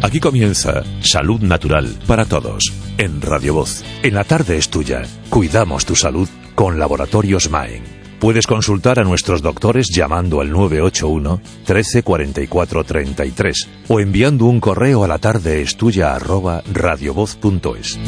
Aquí comienza Salud Natural para Todos, en Radio Voz. En la tarde es tuya. Cuidamos tu salud con Laboratorios Maen. Puedes consultar a nuestros doctores llamando al 981 13 44 33 o enviando un correo a latardeestuya@radiovoz.es.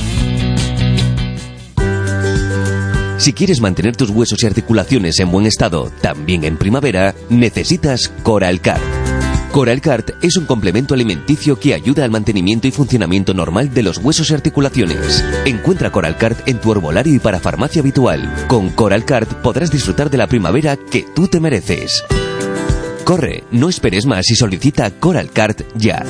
Si quieres mantener tus huesos y articulaciones en buen estado, también en primavera, necesitas Coralcart. Coralcart es un complemento alimenticio que ayuda al mantenimiento y funcionamiento normal de los huesos y articulaciones. Encuentra Coralcart en tu herbolario y para farmacia habitual. Con Coralcart podrás disfrutar de la primavera que tú te mereces. Corre, no esperes más y solicita Coralcart ya.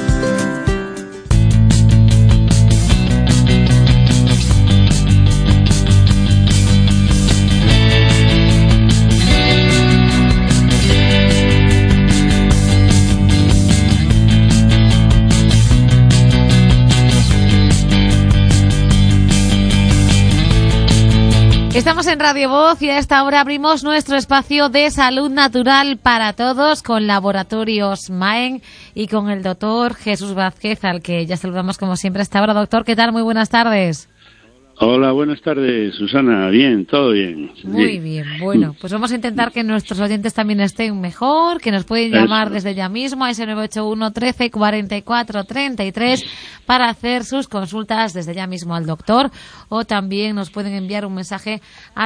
Estamos en Radio Voz y a esta hora abrimos nuestro espacio de salud natural para todos con Laboratorios Maen y con el doctor Jesús Vázquez, al que ya saludamos como siempre a esta hora. Doctor, ¿qué tal? Muy buenas tardes. Hola, buenas tardes, Susana. Bien, todo bien. Muy bien. Bueno, pues vamos a intentar que nuestros oyentes también estén mejor, que nos pueden llamar desde ya mismo a ese 981 13 44 33 para hacer sus consultas desde ya mismo al doctor, o también nos pueden enviar un mensaje a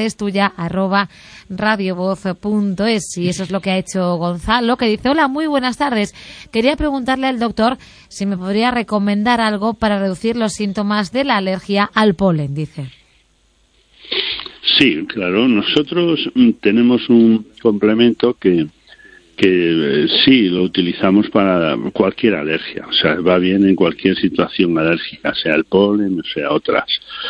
latardeestuya@radiovoz.es, y eso es lo que ha hecho Gonzalo, que dice: hola, muy buenas tardes. Quería preguntarle al doctor si me podría recomendar algo para reducir los síntomas de la alergia al polen, dice. Sí, claro. Nosotros tenemos un complemento que sí lo utilizamos para cualquier alergia. O sea, va bien en cualquier situación alérgica, sea el polen o sea otras.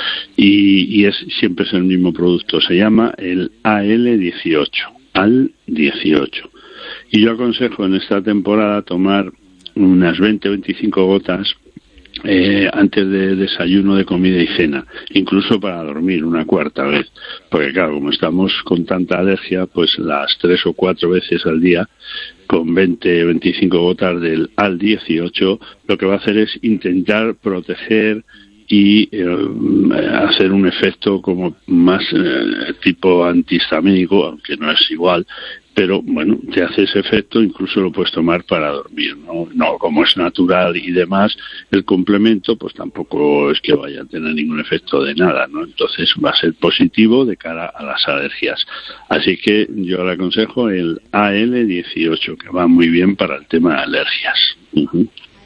Y siempre es el mismo producto. Se llama el AL18. AL18. Y yo aconsejo en esta temporada tomar unas 20-25 gotas antes de desayuno, de comida y cena, incluso para dormir una cuarta vez, porque claro, como estamos con tanta alergia, pues las 3 o 4 veces al día con 20-25 gotas del AL18, lo que va a hacer es intentar proteger y hacer un efecto como más tipo antihistamínico, aunque no es igual, pero bueno, te hace ese efecto, incluso lo puedes tomar para dormir, no como es natural y demás, el complemento pues tampoco es que vaya a tener ningún efecto de nada, ¿no? Entonces va a ser positivo de cara a las alergias. Así que yo le aconsejo el AL18, que va muy bien para el tema de alergias. Uh-huh.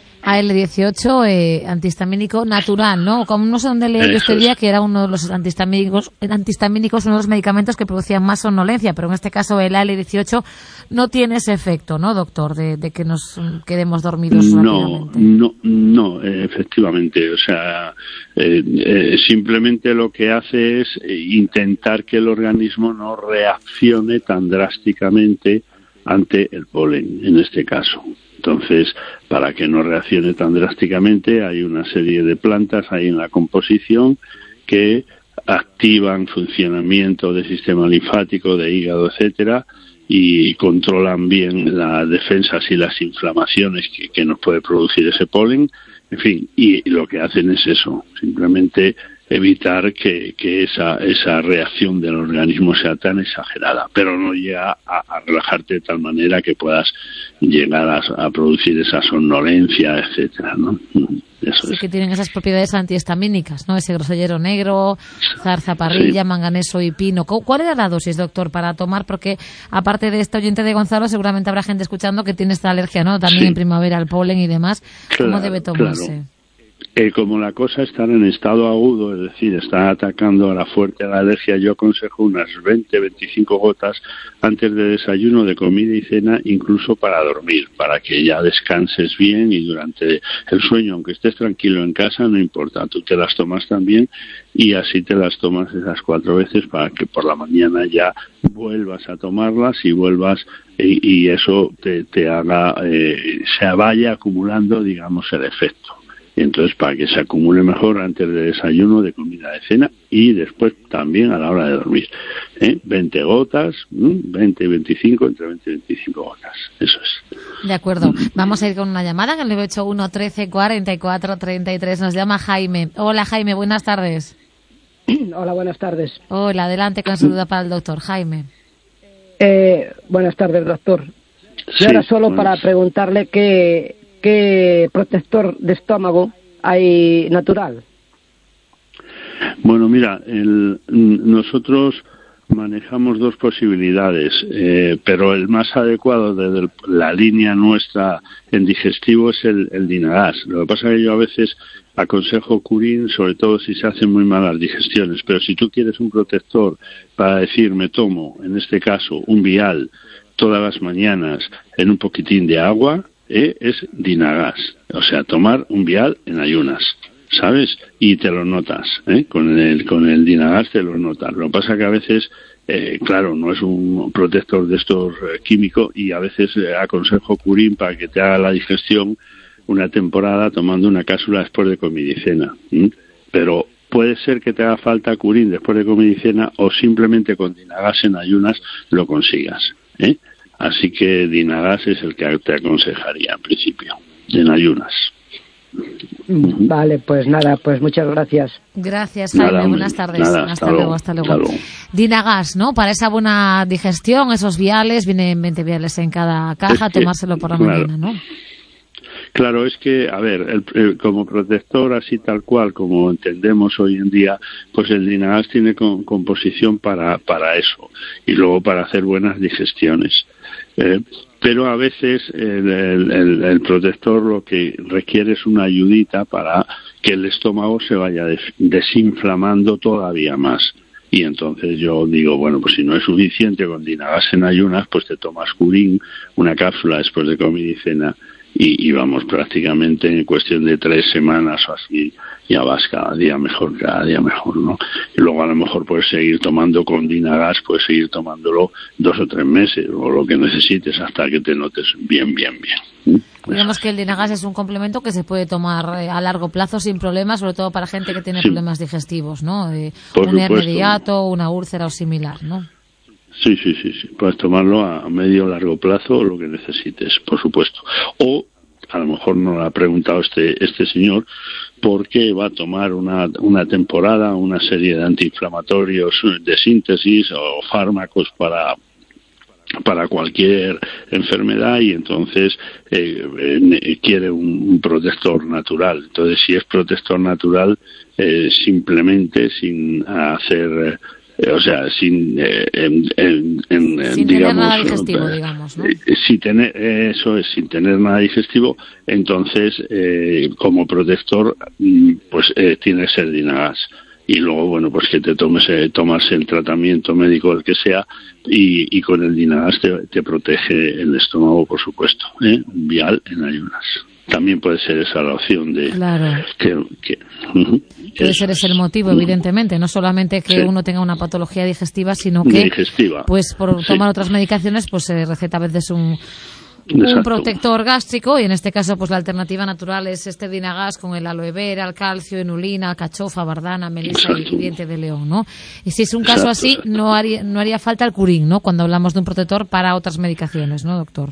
AL18, antihistamínico natural, ¿no? Como no sé dónde leí este día que era uno de los antihistamínicos, uno de los medicamentos que producían más somnolencia, pero en este caso el AL18 no tiene ese efecto, ¿no, doctor? De que nos quedemos dormidos rápidamente. No, efectivamente. O sea, simplemente lo que hace es intentar que el organismo no reaccione tan drásticamente ante el polen, en este caso. Entonces, para que no reaccione tan drásticamente, hay una serie de plantas ahí en la composición que activan funcionamiento del sistema linfático, de hígado, etcétera, y controlan bien las defensas y las inflamaciones que nos puede producir ese polen. En fin, y lo que hacen es eso, simplemente evitar que esa reacción del organismo sea tan exagerada, pero no llega a relajarte de tal manera que puedas llegar a producir esa somnolencia, etcétera, ¿no? Eso sí, es. que tienen esas propiedades antihistamínicas, ¿no? Ese grosellero negro, zarzaparrilla, sí, manganeso y pino. ¿Cuál era la dosis, doctor, para tomar? Porque aparte de este oyente de Gonzalo, seguramente habrá gente escuchando que tiene esta alergia, ¿no? También sí, en primavera al polen y demás. ¿Cómo debe tomarse? Claro. Como la cosa está en estado agudo, es decir, está atacando a la fuerte a la alergia, yo aconsejo unas 20-25 gotas antes de desayuno, de comida y cena, incluso para dormir, para que ya descanses bien y durante el sueño, aunque estés tranquilo en casa, no importa, tú te las tomas también y así te las tomas esas 4 veces para que por la mañana ya vuelvas a tomarlas y vuelvas y eso te haga, se vaya acumulando, digamos, el efecto. Y entonces, para que se acumule mejor antes de desayuno, de comida, de cena y después también a la hora de dormir. 20 gotas, 20 y 25, entre 20 y 25 gotas. Eso es. De acuerdo. Vamos a ir con una llamada en el 981 13 44 33. Nos llama Jaime. Hola, Jaime, buenas tardes. Hola, buenas tardes. Hola, adelante con su duda para el doctor. Jaime. Buenas tardes, doctor. Sí, Yo era solo para preguntarle qué protector de estómago hay natural. Bueno, mira, nosotros manejamos dos posibilidades, pero el más adecuado desde la línea nuestra en digestivo es el Dinagas. Lo que pasa es que yo a veces aconsejo Curín, sobre todo si se hacen muy malas digestiones, pero si tú quieres un protector para decir, me tomo, en este caso, un vial todas las mañanas en un poquitín de agua, es Dinagas. O sea, tomar un vial en ayunas, ¿sabes? Y te lo notas, con el Dinagas te lo notas. Lo que pasa que a veces, claro, no es un protector de estos químicos y a veces aconsejo Curín para que te haga la digestión una temporada tomando una cápsula después de comida y cena. Pero puede ser que te haga falta Curín después de comida y cena o simplemente con Dinagas en ayunas lo consigas. Así que Dinagas es el que te aconsejaría en principio, en ayunas. Vale, pues nada, pues muchas gracias. Gracias, Jaime. Nada, buenas tardes. nada, hasta luego. hasta luego. Dinagas, ¿no? Para esa buena digestión, esos viales, vienen 20 viales en cada caja, tomárselo por la mañana, ¿no? Claro, es que, a ver, como protector así tal cual, como entendemos hoy en día, pues el Dinagas tiene composición para eso y luego para hacer buenas digestiones. Pero a veces el protector lo que requiere es una ayudita para que el estómago se vaya desinflamando todavía más. Y entonces yo digo, bueno, pues si no es suficiente con Dinagas en ayunas, pues te tomas Curín, una cápsula después de comida y cena, y vamos, prácticamente en cuestión de 3 semanas o así, ya vas cada día mejor, ¿no? Y luego a lo mejor puedes seguir tomando con Dinagas, puedes seguir tomándolo 2 o 3 meses, o lo que necesites hasta que te notes bien. Digamos que el Dinagas es un complemento que se puede tomar a largo plazo sin problemas, sobre todo para gente que tiene problemas digestivos, ¿no? Un hernia de hiato, una úlcera o similar, ¿no? Sí. Puedes tomarlo a medio o largo plazo, lo que necesites, por supuesto. O, a lo mejor no lo ha preguntado este señor, porque va a tomar una temporada, una serie de antiinflamatorios de síntesis o fármacos para cualquier enfermedad y entonces quiere un protector natural. Entonces, si es protector natural, simplemente sin hacer... o sea, sin digamos, tener nada digestivo, digamos, ¿no? Sin tener nada digestivo, entonces como protector pues tiene que ser Dinagas. Y luego, bueno, pues que tomas el tratamiento médico, el que sea, y con el Dinagas te protege el estómago, por supuesto, un vial en ayunas. También puede ser esa la opción de... Claro. Puede ser ese el motivo, evidentemente. No solamente que uno tenga una patología digestiva, sino que, pues por tomar otras medicaciones, pues se receta a veces un protector gástrico, y en este caso, pues la alternativa natural es este Dinagas con el aloe vera, el calcio, inulina, alcachofa, bardana, melisa y diente de león, ¿no? Y si es un caso así, no haría falta el Curín, ¿no? Cuando hablamos de un protector para otras medicaciones, ¿no, doctor?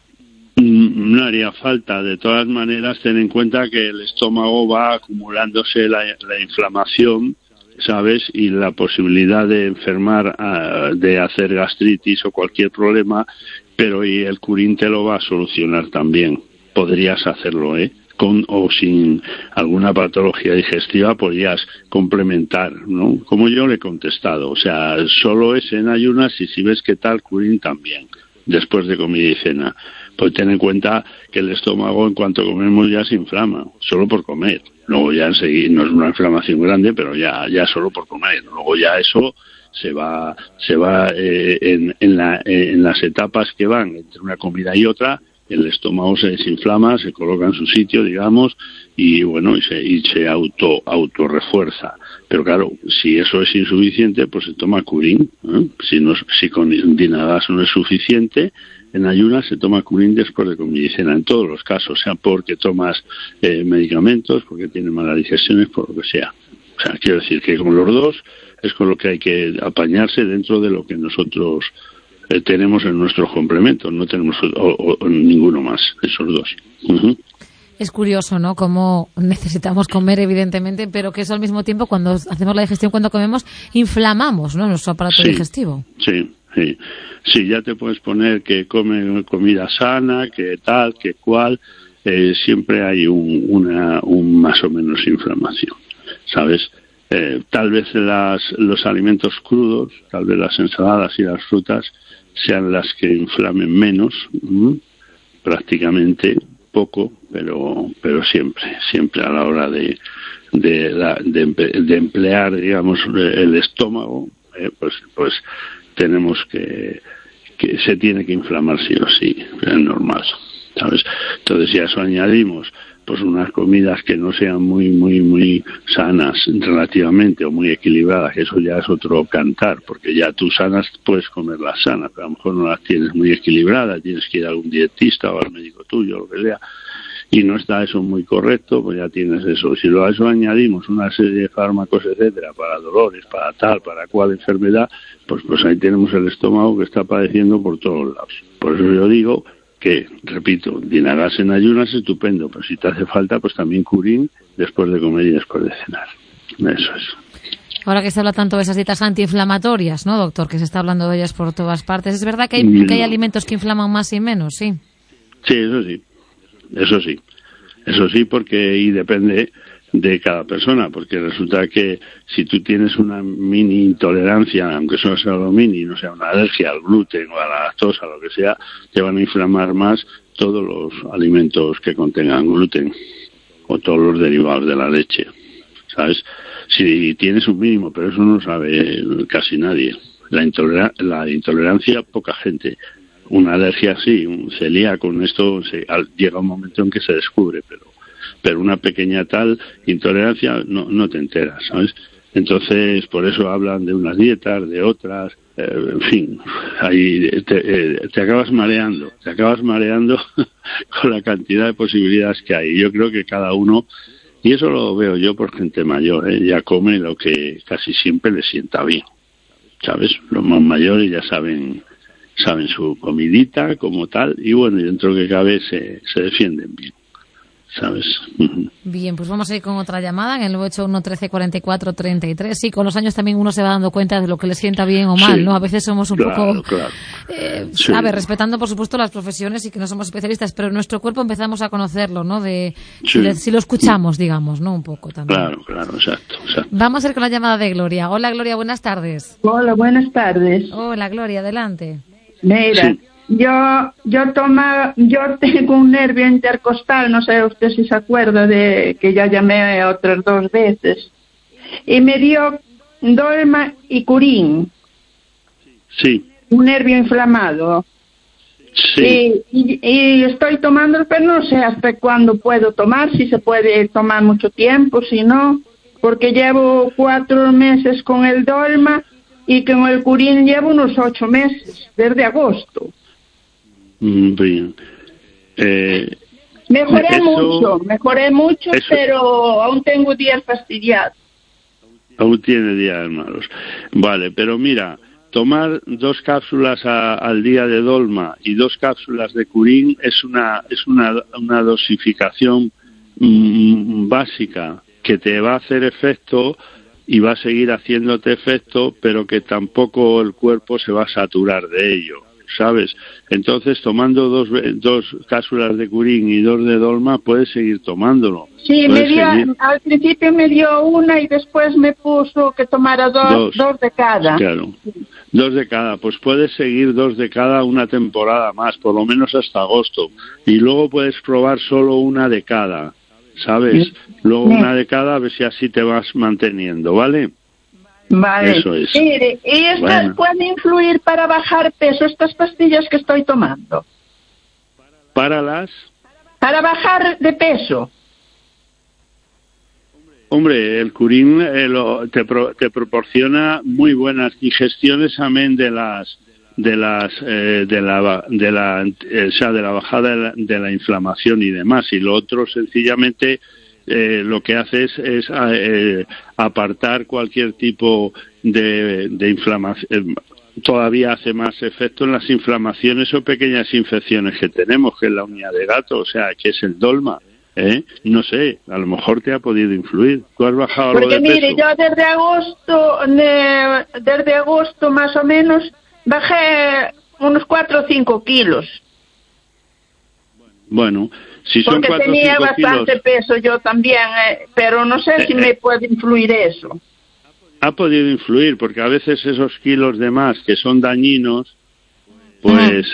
No haría falta. De todas maneras, ten en cuenta que el estómago va acumulándose la inflamación, ¿sabes? Y la posibilidad de enfermar, de hacer gastritis o cualquier problema, pero y el Curín te lo va a solucionar también. Podrías hacerlo, con o sin alguna patología digestiva, podrías complementar, ¿no? Como yo le he contestado. O sea, solo es en ayunas y si ves que tal, Curín también, después de comida y cena. Pues ten en cuenta que el estómago en cuanto comemos ya se inflama, solo por comer. Luego ya enseguida, no es una inflamación grande, pero ya solo por comer. Luego ya eso se va en las etapas que van entre una comida y otra, el estómago se desinflama, se coloca en su sitio, digamos, y bueno, y se auto refuerza. Pero claro, si eso es insuficiente, pues se toma Curín. Si con Dinagas no es suficiente, en ayunas se toma Curín después de comidicina, en todos los casos, sea porque tomas medicamentos, porque tienes malas digestiones, por lo que sea. O sea, quiero decir que con los dos es con lo que hay que apañarse dentro de lo que nosotros tenemos en nuestros complementos. No tenemos ninguno más, esos dos. Uh-huh. Es curioso, ¿no? Cómo necesitamos comer, evidentemente, pero que eso al mismo tiempo, cuando hacemos la digestión, cuando comemos, inflamamos, ¿no?, nuestro aparato digestivo. Sí, ya te puedes poner que come comida sana, que tal, que cual, siempre hay un más o menos inflamación, ¿sabes? Tal vez los alimentos crudos, tal vez las ensaladas y las frutas sean las que inflamen menos, prácticamente poco, pero siempre a la hora de emplear, digamos, el estómago, pues tenemos que se tiene que inflamar sí o sí, es normal, ¿sabes? Entonces, si a eso añadimos pues unas comidas que no sean muy sanas relativamente, o muy equilibradas, eso ya es otro cantar, porque ya tú sanas puedes comerlas sanas, pero a lo mejor no las tienes muy equilibradas, tienes que ir a algún dietista o al médico tuyo, lo que sea, y no está eso muy correcto, pues ya tienes eso. Si a eso añadimos una serie de fármacos, etcétera, para dolores, para tal, para cual enfermedad, pues ahí tenemos el estómago que está padeciendo por todos lados. Por eso yo digo que, repito, Dinagas en ayunas es estupendo, pero si te hace falta, pues también Curín después de comer y después de cenar. Eso es. Ahora que se habla tanto de esas dietas antiinflamatorias, ¿no, doctor? Que se está hablando de ellas por todas partes. ¿Es verdad que hay alimentos que inflaman más y menos? Sí. Sí, eso sí, porque y depende de cada persona, porque resulta que si tú tienes una mini intolerancia, aunque eso sea lo mini, no sea una alergia al gluten o a la lactosa, lo que sea, te van a inflamar más todos los alimentos que contengan gluten o todos los derivados de la leche, ¿sabes? Si tienes un mínimo, pero eso no lo sabe casi nadie. La intolerancia, poca gente. Una alergia sí, un celíaco, con esto llega un momento en que se descubre, pero una pequeña tal intolerancia no te enteras, ¿sabes? Entonces, por eso hablan de unas dietas, de otras, en fin, ahí te acabas mareando con la cantidad de posibilidades que hay. Yo creo que cada uno, y eso lo veo yo por gente mayor, ya come lo que casi siempre le sienta bien, ¿sabes? Los más mayores ya saben su comidita como tal, y bueno, y dentro que cabe se defienden bien, ¿sabes? Bien, pues vamos a ir con otra llamada en el 981 13 44 33. Sí, con los años también uno se va dando cuenta de lo que le sienta bien o mal, sí, ¿no? A veces somos un poco... Claro. Sí. A ver, respetando por supuesto las profesiones y que no somos especialistas, pero nuestro cuerpo empezamos a conocerlo, ¿no? Si lo escuchamos, digamos, ¿no? Un poco también. Claro, exacto. Vamos a ir con la llamada de Gloria. Hola, Gloria, buenas tardes. Hola, buenas tardes. Hola, Gloria, adelante. Mira, sí. Yo tengo un nervio intercostal, no sé usted si se acuerda de que ya llamé otras 2 veces, y me dio Dolma y Curín. Sí. Un nervio inflamado. Sí. Y estoy tomando, pero no sé hasta cuándo puedo tomar, si se puede tomar mucho tiempo, si no, porque llevo 4 meses con el Dolma y con el Curín llevo unos 8 meses, desde agosto. Bien. Mejoré mucho, pero aún tengo días fastidiados. Aún tiene días malos. Vale, pero mira, tomar 2 cápsulas al día de Dolma y 2 cápsulas de Curín es una dosificación básica que te va a hacer efecto y va a seguir haciéndote efecto, pero que tampoco el cuerpo se va a saturar de ello, ¿sabes? Entonces, tomando 2 cápsulas de Curín y 2 de Dolma, puedes seguir tomándolo. Sí, al principio me dio una y después me puso que tomara 2 de cada. Claro, 2 de cada. Pues puedes seguir 2 de cada una temporada más, por lo menos hasta agosto. Y luego puedes probar solo una de cada, ¿sabes? Luego una de cada, a ver si así te vas manteniendo, ¿vale? Vale. Eso es. Mire, ¿y estas pueden influir para bajar peso, estas pastillas que estoy tomando? ¿Para bajar de peso. Hombre, el curín te proporciona muy buenas digestiones, amén de la bajada de la inflamación y demás. Y lo otro, sencillamente, lo que hace es apartar cualquier tipo de inflamación. Todavía hace más efecto en las inflamaciones o pequeñas infecciones que tenemos, que es la uña de gato, o sea, que es el dolma. No sé, a lo mejor te ha podido influir. ¿Tú has bajado algo de peso? Porque mire, yo desde agosto más o menos bajé unos 4 o 5 kilos. Bueno, si son 4 o 5 kilos... Porque tenía bastante peso yo también, pero no sé si me puede influir eso. Ha podido influir, porque a veces esos kilos de más que son dañinos, pues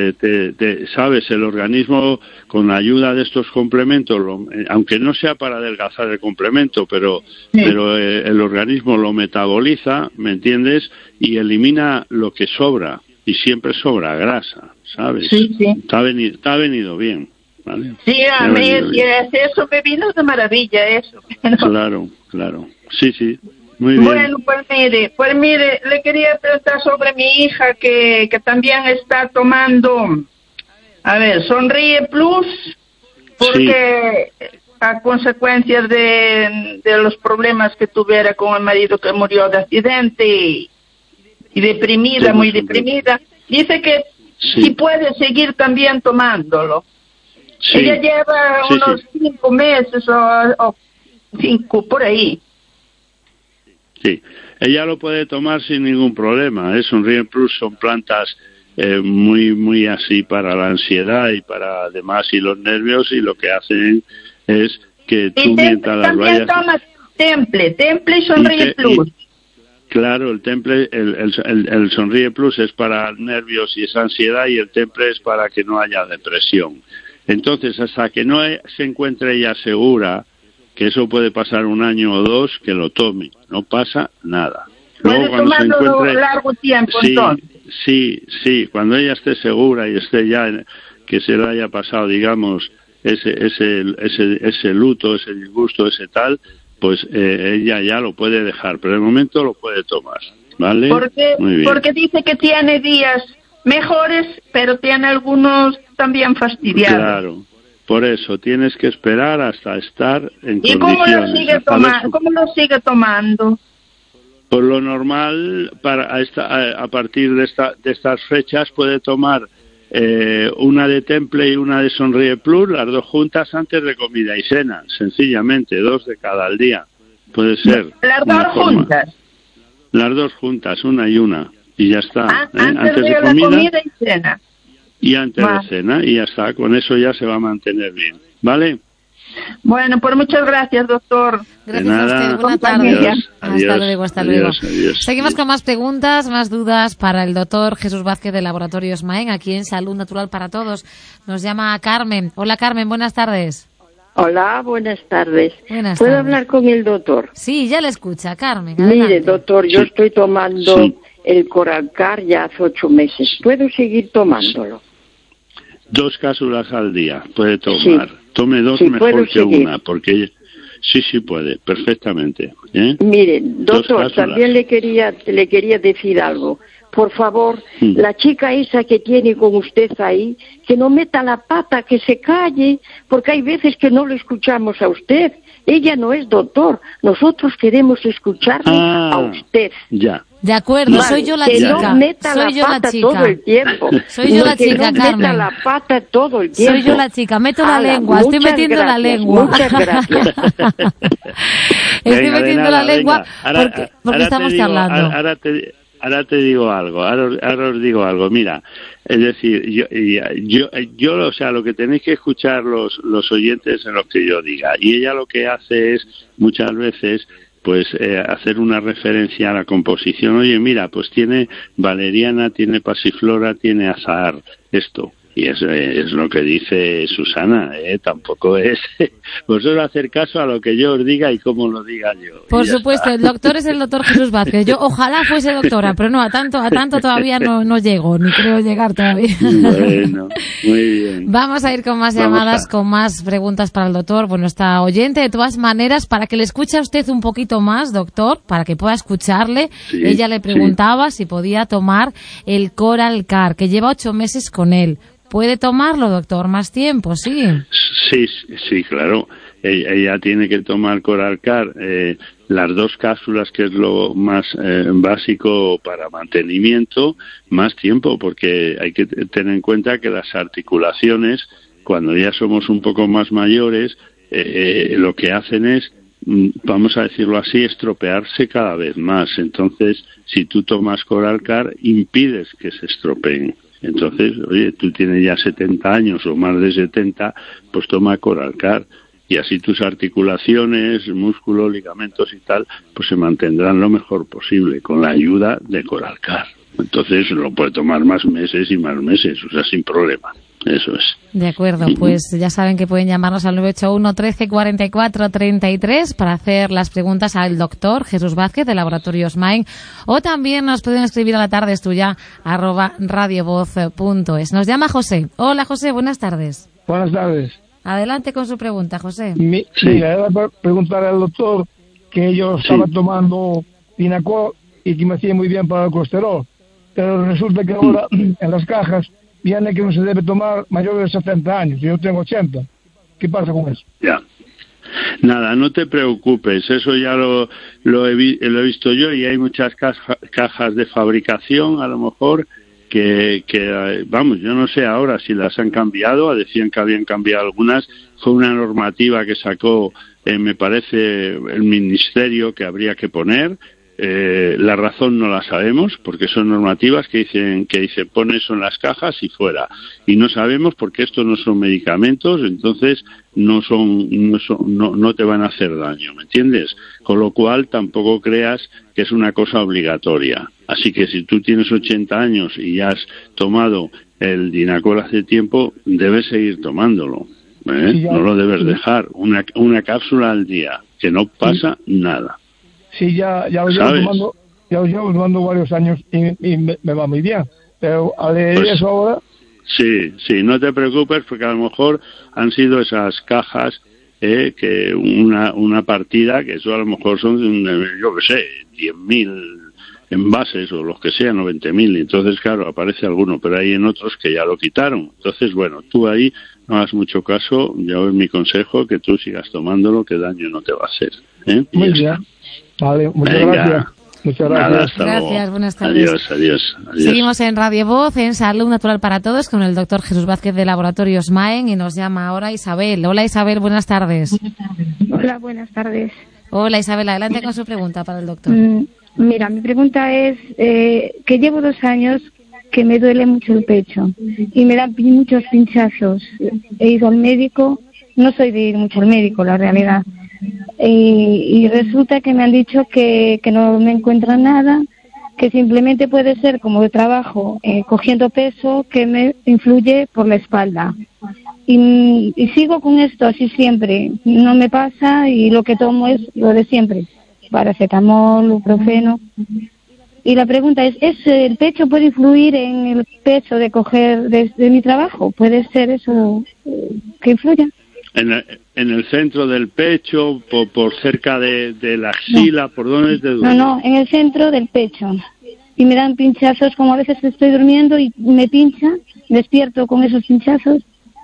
sabes, el organismo con la ayuda de estos complementos, aunque no sea para adelgazar el complemento, pero el organismo lo metaboliza, ¿me entiendes? Y elimina lo que sobra, y siempre sobra grasa, ¿sabes? Sí. Te ha venido bien, ¿vale? Sí, a mí eso me vino de maravilla, eso. Claro. Sí. Muy bien. Bueno, pues mire, le quería preguntar sobre mi hija que también está tomando, Sonríe Plus, porque a consecuencia de los problemas que tuviera con el marido que murió de accidente y deprimida, muy deprimida, dice que sí puede seguir también tomándolo. Sí. Ella lleva unos 5 meses o 5 por ahí. Sí, ella lo puede tomar sin ningún problema. Sonríe Plus son plantas muy así para la ansiedad y para además y los nervios, y lo que hacen es que tú mientras las vayas... También tomas Temple y Sonríe Plus. Claro, el Temple, el Sonríe Plus es para nervios y esa ansiedad, y el Temple es para que no haya depresión. Entonces, hasta que no se encuentre ella segura, que eso puede pasar 1 año o 2, que lo tome, no pasa nada. Luego, puede tomarlo largo tiempo, entonces. Sí, cuando ella esté segura y esté ya, que se le haya pasado, digamos, ese luto, ese disgusto, ese tal, pues ella ya lo puede dejar, pero de momento lo puede tomar, ¿vale? Muy bien. Porque dice que tiene días mejores, pero tiene algunos también fastidiados. Claro. Por eso tienes que esperar hasta estar en condiciones. ¿Y cómo lo sigue tomando? Por lo normal, a partir de estas fechas puede tomar una de Temple y una de Sonríe Plus, las 2 juntas antes de comida y cena, sencillamente, 2 de cada al día. Puede ser. ¿Las 2 juntas? Las 2 juntas, una y una, y ya está. Antes de la comida y cena. Y antes de cena, y ya está, con eso ya se va a mantener bien, ¿vale? Bueno, pues muchas gracias, doctor. Gracias a usted, buena tarde. Hasta luego. Seguimos con más preguntas, más dudas para el doctor Jesús Vázquez de Laboratorios Maen, aquí en Salud Natural para Todos. Nos llama Carmen. Hola, Carmen, buenas tardes. Hola, buenas tardes. Buenas ¿Puedo tardes. hablar con el doctor? Sí, ya le escucha, Carmen. Adelante. Mire, doctor, yo estoy tomando el Coralcar ya hace 8 meses. ¿Puedo seguir tomándolo? 2 cápsulas al día puede tomar. Tome 2 mejor que seguir. una, porque sí puede, perfectamente. Mire, doctor, también le quería decir algo. Por favor, la chica esa que tiene con usted ahí, que no meta la pata, que se calle, porque hay veces que no lo escuchamos a usted. Ella no es doctor, nosotros queremos escucharle a usted. Ya. De acuerdo, soy yo la chica. No meta soy yo la pata la chica. todo el tiempo. Soy yo la chica, no Carmen. Meta la pata todo el tiempo. Soy yo la chica, meto la lengua, estoy metiendo la lengua. Muchas gracias. Estoy metiendo la lengua porque estamos charlando. Ahora te digo algo, ahora os digo algo. Mira, es decir, yo, o sea, lo que tenéis que escuchar los oyentes en lo que yo diga. Y ella lo que hace es, muchas veces, pues hacer una referencia a la composición. Oye, mira, pues tiene valeriana, tiene pasiflora, tiene azahar, esto. Y eso es lo que dice Susana, tampoco es vosotros hacer caso a lo que yo os diga y cómo lo diga yo. Por supuesto, el doctor es el doctor Jesús Vázquez. Yo ojalá fuese doctora, pero no, a tanto todavía no llego, ni creo llegar todavía. Bueno, muy bien. Vamos a ir con más llamadas, con más preguntas para el doctor. Bueno, está oyente, de todas maneras, para que le escuche a usted un poquito más, doctor, para que pueda escucharle, sí, ella le preguntaba si podía tomar el Coral-Car, que lleva 8 meses con él. ¿Puede tomarlo, doctor, más tiempo? Sí. Sí, claro. Ella tiene que tomar Coral-Car, las 2 cápsulas, que es lo más básico para mantenimiento, más tiempo, porque hay que tener en cuenta que las articulaciones, cuando ya somos un poco más mayores, lo que hacen es, vamos a decirlo así, estropearse cada vez más. Entonces, si tú tomas Coral-Car, impides que se estropeen. Entonces, oye, tú tienes ya 70 años o más de 70, pues toma Coral-Car. Y así tus articulaciones, músculos, ligamentos y tal, pues se mantendrán lo mejor posible con la ayuda de Coral-Car. Entonces lo puede tomar más meses y más meses, o sea, sin problema. Eso es. De acuerdo, pues ya saben que pueden llamarnos al 981 13 44 33 para hacer las preguntas al doctor Jesús Vázquez de Laboratorios Main, o también nos pueden escribir a la tarde estuya @radiovoz.es. Nos llama José. Hola José, buenas tardes. Buenas tardes. Adelante con su pregunta, José. Sí, era para preguntar al doctor que yo estaba tomando Dinacol y que me hacía muy bien para el colesterol, pero resulta que ahora en las cajas viene que no se debe tomar mayor de 70 años, yo tengo 80. ¿Qué pasa con eso? Ya. Nada, no te preocupes, eso ya lo he visto yo, y hay muchas cajas de fabricación, a lo mejor, que vamos, yo no sé ahora si las han cambiado, decían que habían cambiado algunas. Fue una normativa que sacó, me parece, el ministerio, que habría que poner. La razón no la sabemos, porque son normativas que dicen pon eso en las cajas y fuera, y no sabemos porque estos no son medicamentos, entonces no te van a hacer daño, ¿me entiendes? Con lo cual tampoco creas que es una cosa obligatoria. Así que si tú tienes 80 años y ya has tomado el Dinacol hace tiempo, debes seguir tomándolo, no lo debes dejar, una cápsula al día, que no pasa nada. Sí, ya lo llevo tomando varios años y me va muy bien, pero al leer eso ahora... Sí, no te preocupes, porque a lo mejor han sido esas cajas, que una partida, que eso a lo mejor son, yo qué sé, 10.000 envases o los que sean, 20.000, entonces claro, aparece alguno, pero hay en otros que ya lo quitaron. Entonces, bueno, tú ahí no hagas mucho caso, ya es mi consejo, que tú sigas tomándolo, que daño no te va a hacer. Muy bien. Vale, muchas gracias. Muchas gracias. Gracias, buenas tardes. Adiós. Seguimos en Radio Voz, en Salud Natural para Todos, con el doctor Jesús Vázquez de Laboratorios Maen, y nos llama ahora Isabel. Hola Isabel, buenas tardes. Hola, buenas tardes. Hola Isabel, adelante con su pregunta para el doctor. Mira, mi pregunta es que llevo 2 años que me duele mucho el pecho y me dan muchos pinchazos. He ido al médico, no soy de ir mucho al médico, la realidad. Y resulta que me han dicho que no me encuentran nada, que simplemente puede ser como de trabajo cogiendo peso, que me influye por la espalda. Y sigo con esto así siempre, no me pasa, y lo que tomo es lo de siempre, paracetamol, ibuprofeno. Y la pregunta es, ¿el pecho puede influir en el peso de coger de mi trabajo? ¿Puede ser eso que influya? En el centro del pecho, por cerca de la axila, ¿por dónde te duele? No, en el centro del pecho. Y me dan pinchazos, como a veces estoy durmiendo y me pincha, despierto con esos pinchazos.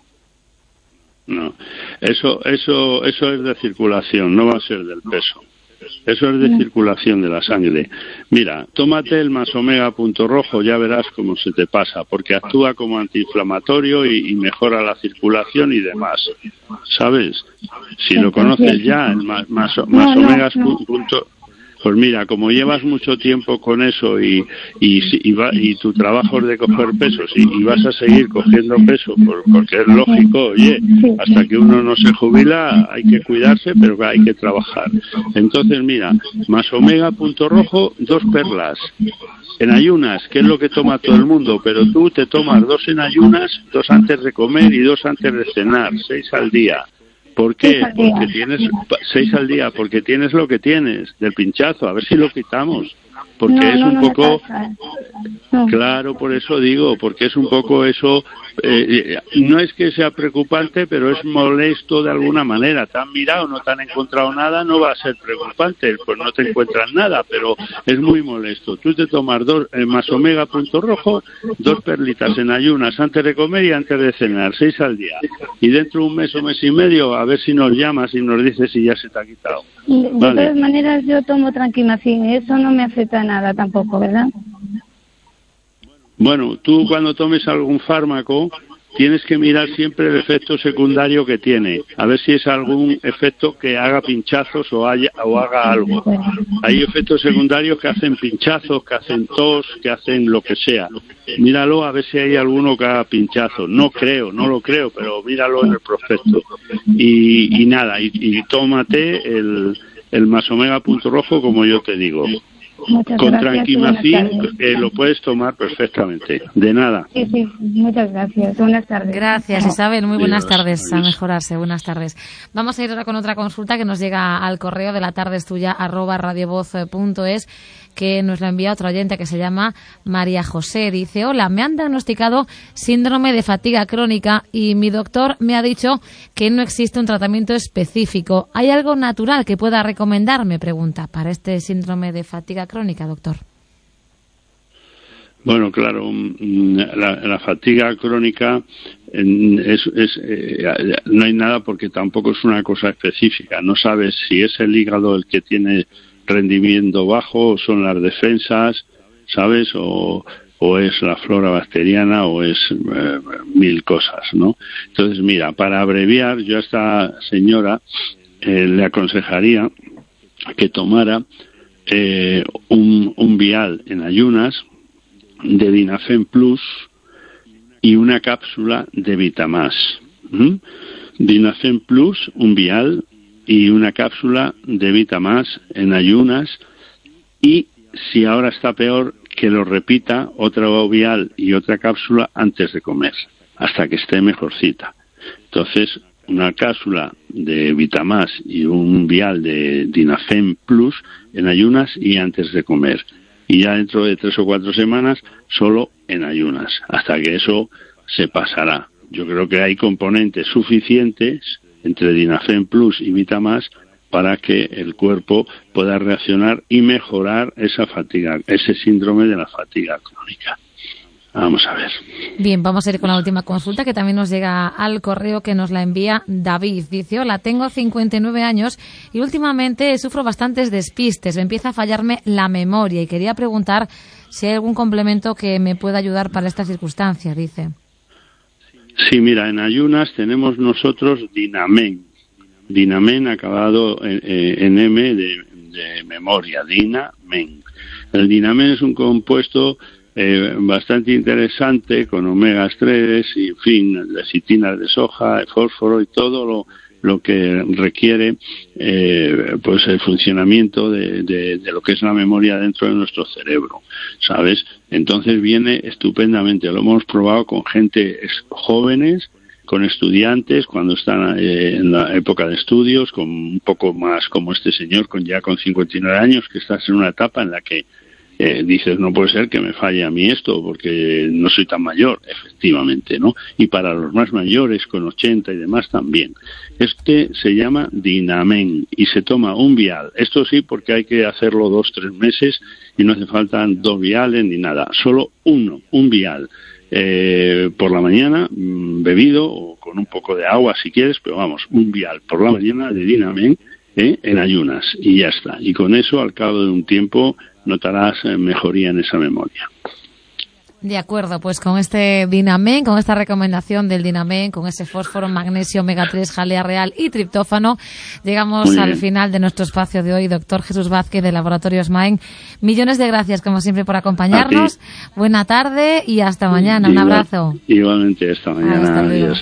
No, eso es de circulación, no va a ser del peso. Eso es de circulación de la sangre. Mira, tómate el Más Omega Punto Rojo, ya verás cómo se te pasa, porque actúa como antiinflamatorio y mejora la circulación y demás. ¿Sabes? Si lo conoces ya, el Más Omega Punto... Pues mira, como llevas mucho tiempo con eso y tu trabajo es de coger pesos y vas a seguir cogiendo peso porque es lógico, oye, hasta que uno no se jubila hay que cuidarse, pero hay que trabajar. Entonces mira, más omega punto rojo, 2 perlas en ayunas, que es lo que toma todo el mundo, pero tú te tomas 2 en ayunas, 2 antes de comer y 2 antes de cenar, 6 al día. ¿Por qué? Porque tienes 6 al día, porque tienes lo que tienes del pinchazo, a ver si lo quitamos. Porque es un poco... Claro, por eso digo, porque es un poco eso... no es que sea preocupante, pero es molesto de alguna manera. Te han mirado, no te han encontrado nada, no va a ser preocupante, pues no te encuentran nada, pero es muy molesto. Tú te tomas 2 más omega punto rojo, 2 perlitas en ayunas antes de comer y antes de cenar, 6 al día. Y dentro de un mes o mes y medio, a ver si nos llamas y nos dices si ya se te ha quitado. De todas maneras, yo tomo Tranquimacin y eso no me afecta nada tampoco, ¿verdad? Bueno, tú cuando tomes algún fármaco tienes que mirar siempre el efecto secundario que tiene, a ver si es algún efecto que haga pinchazos o haga algo. Hay efectos secundarios que hacen pinchazos, que hacen tos, que hacen lo que sea. Míralo a ver si hay alguno que haga pinchazos. No lo creo, pero míralo en el prospecto. Y nada, y tómate el más omega punto rojo como yo te digo. Muchas con gracias. Tranquimacin lo puedes tomar perfectamente. De nada. Sí, muchas gracias. Buenas tardes. Gracias, Isabel. Muy buenas tardes. A mejorarse. Buenas tardes. Vamos a ir ahora con otra consulta que nos llega al correo de latardestuya@radiovoz.es, que nos la envía otra oyente que se llama María José. Dice: hola, me han diagnosticado síndrome de fatiga crónica y mi doctor me ha dicho que no existe un tratamiento específico. ¿Hay algo natural que pueda recomendarme? Pregunta, para este síndrome de fatiga crónica, doctor. Bueno, claro, la fatiga crónica no hay nada porque tampoco es una cosa específica. No sabes si es el hígado el que tiene rendimiento bajo, o son las defensas, ¿sabes? O es la flora bacteriana, o es 1000 cosas, ¿no? Entonces, mira, para abreviar, yo a esta señora le aconsejaría que tomara un vial en ayunas de Dinafen Plus y una cápsula de Vitamás. Dinafen Plus, un vial y una cápsula de Vitamás en ayunas, y si ahora está peor, que lo repita, otro vial y otra cápsula antes de comer, hasta que esté mejorcita. Entonces, una cápsula de Vitamás y un vial de Dinafen Plus en ayunas y antes de comer. Y ya dentro de 3 o 4 semanas, solo en ayunas, hasta que eso se pasará. Yo creo que hay componentes suficientes entre Dinafen Plus y Vitamás para que el cuerpo pueda reaccionar y mejorar esa fatiga, ese síndrome de la fatiga crónica. Vamos a ver. Bien, vamos a ir con la última consulta que también nos llega al correo, que nos la envía David. Dice: hola, tengo 59 años y últimamente sufro bastantes despistes. Me empieza a fallarme la memoria y quería preguntar si hay algún complemento que me pueda ayudar para estas circunstancias, dice. Sí, mira, en ayunas tenemos nosotros Dinamen acabado en M de memoria, Dinamen. El Dinamen es un compuesto bastante interesante, con omegas 3 y, en fin, lecitinas de soja, fósforo y todo lo que requiere pues el funcionamiento de lo que es la memoria dentro de nuestro cerebro, ¿sabes? Entonces viene estupendamente. Lo hemos probado con gente jóvenes, con estudiantes cuando están en la época de estudios, con un poco más como este señor con 59 años, que estás en una etapa en la que dices, no puede ser que me falle a mí esto porque no soy tan mayor, efectivamente, ¿no? Y para los más mayores, con 80 y demás, también. Este se llama Dinamen y se toma un vial. Esto sí, porque hay que hacerlo 2-3 meses y no hace falta 2 viales ni nada, solo un vial. Por la mañana, bebido, o con un poco de agua si quieres, pero vamos, un vial por la mañana de Dinamen en ayunas, y ya está. Y con eso, al cabo de un tiempo, notarás mejoría en esa memoria. De acuerdo, pues con este Dinamen, con esta recomendación del Dinamen, con ese fósforo, magnesio, omega 3, jalea real y triptófano, llegamos al final de nuestro espacio de hoy. Doctor Jesús Vázquez de Laboratorios Maen, millones de gracias como siempre por acompañarnos. Buena tarde y hasta mañana. Un abrazo. Igualmente, hasta mañana. Adiós.